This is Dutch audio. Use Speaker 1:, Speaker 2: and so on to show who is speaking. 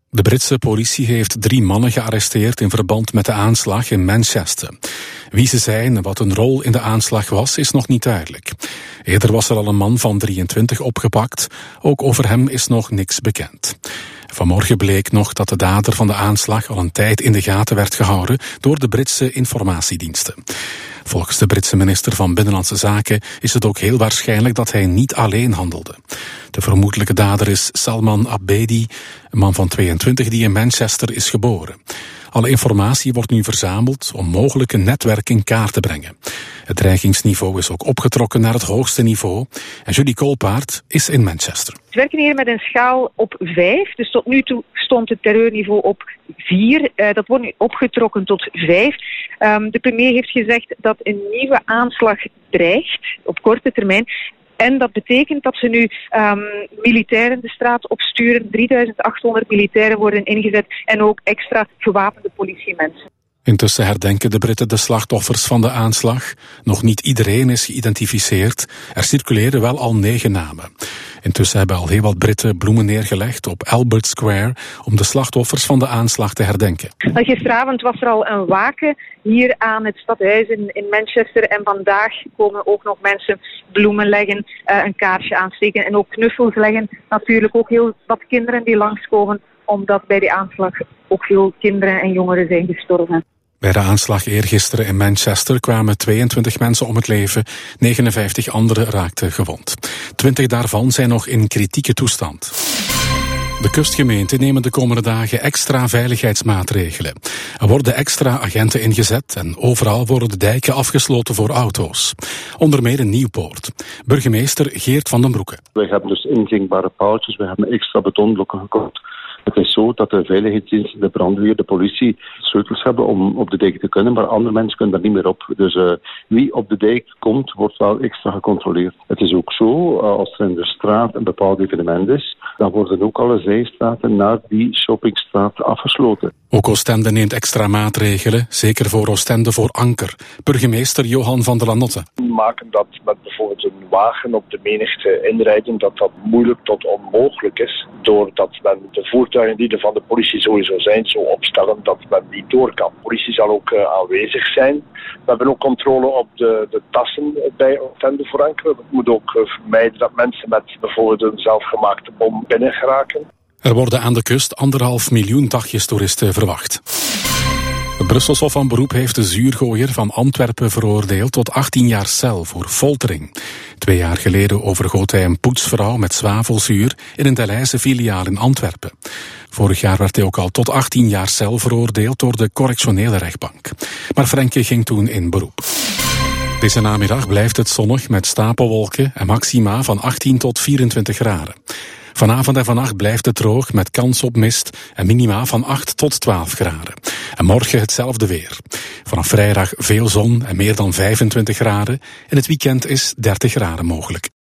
Speaker 1: De Britse politie heeft 3 mannen gearresteerd in verband met de aanslag in Manchester. Wie ze zijn en wat hun rol in de aanslag was, is nog niet duidelijk. Eerder was er al een man van 23 opgepakt. Ook over hem is nog niks bekend. Vanmorgen bleek nog dat de dader van de aanslag al een tijd in de gaten werd gehouden door de Britse informatiediensten. Volgens de Britse minister van Binnenlandse Zaken is het ook heel waarschijnlijk dat hij niet alleen handelde. De vermoedelijke dader is Salman Abedi, een man van 22 die in Manchester is geboren. Alle informatie wordt nu verzameld om mogelijk een netwerk in kaart te brengen. Het dreigingsniveau is ook opgetrokken naar het hoogste niveau. En Julie Koolpaard is in Manchester.
Speaker 2: We werken hier met een schaal op 5. Dus tot nu toe stond het terreurniveau op 4. Dat wordt nu opgetrokken tot 5. De premier heeft gezegd dat een nieuwe aanslag dreigt op korte termijn. En dat betekent dat ze nu militairen de straat opsturen. 3800 militairen worden ingezet en ook extra gewapende politiemensen.
Speaker 1: Intussen herdenken de Britten de slachtoffers van de aanslag. Nog niet iedereen is geïdentificeerd. Er circuleren wel al 9 namen. Intussen hebben al heel wat Britten bloemen neergelegd op Albert Square om de slachtoffers van de aanslag te herdenken.
Speaker 2: Gisteravond was er al een waken hier aan het stadhuis in Manchester en vandaag komen ook nog mensen bloemen leggen, een kaarsje aansteken en ook knuffels leggen. Natuurlijk ook heel wat kinderen die langskomen, omdat bij die aanslag ook veel kinderen en jongeren zijn gestorven.
Speaker 1: Bij de aanslag eergisteren in Manchester kwamen 22 mensen om het leven, 59 anderen raakten gewond. 20 daarvan zijn nog in kritieke toestand. De kustgemeenten nemen de komende dagen extra veiligheidsmaatregelen. Er worden extra agenten ingezet en overal worden de dijken afgesloten voor auto's. Onder meer in Nieuwpoort. Burgemeester Geert van den Broeke.
Speaker 3: We hebben dus inzingbare paaltjes, we hebben extra betonblokken gekocht. Het is zo dat de veiligheidsdiensten, de brandweer, de politie sleutels hebben om op de dijk te kunnen, maar andere mensen kunnen daar niet meer op. Dus wie op de dijk komt, wordt wel extra gecontroleerd. Het is ook zo, als er in de straat een bepaald evenement is, dan worden ook alle zijstraten naar die shoppingstraat afgesloten.
Speaker 1: Ook Oostende neemt extra maatregelen, zeker voor Oostende voor Anker. Burgemeester Johan van der Lanotte.
Speaker 4: We maken dat met bijvoorbeeld een wagen op de menigte inrijden, dat moeilijk tot onmogelijk is, doordat men de voertuigen die er van de politie sowieso zijn, zo opstellen dat men niet door kan. De politie zal ook aanwezig zijn. We hebben ook controle op de tassen bij Oostende voor Anker. We moeten ook vermijden dat mensen met bijvoorbeeld een zelfgemaakte bom binnen geraken.
Speaker 1: Er worden aan de kust 1,5 miljoen dagjestoeristen verwacht. Het Brussels Hof van Beroep heeft de zuurgooier van Antwerpen veroordeeld tot 18 jaar cel voor foltering. 2 jaar geleden overgoot hij een poetsvrouw met zwavelzuur in een Delijse filiaal in Antwerpen. Vorig jaar werd hij ook al tot 18 jaar cel veroordeeld door de correctionele rechtbank. Maar Frenke ging toen in beroep. Deze namiddag blijft het zonnig met stapelwolken en maxima van 18 tot 24 graden. Vanavond en vannacht blijft het droog met kans op mist en minima van 8 tot 12 graden. En morgen hetzelfde weer. Vanaf vrijdag veel zon en meer dan 25 graden. En het weekend is 30 graden mogelijk.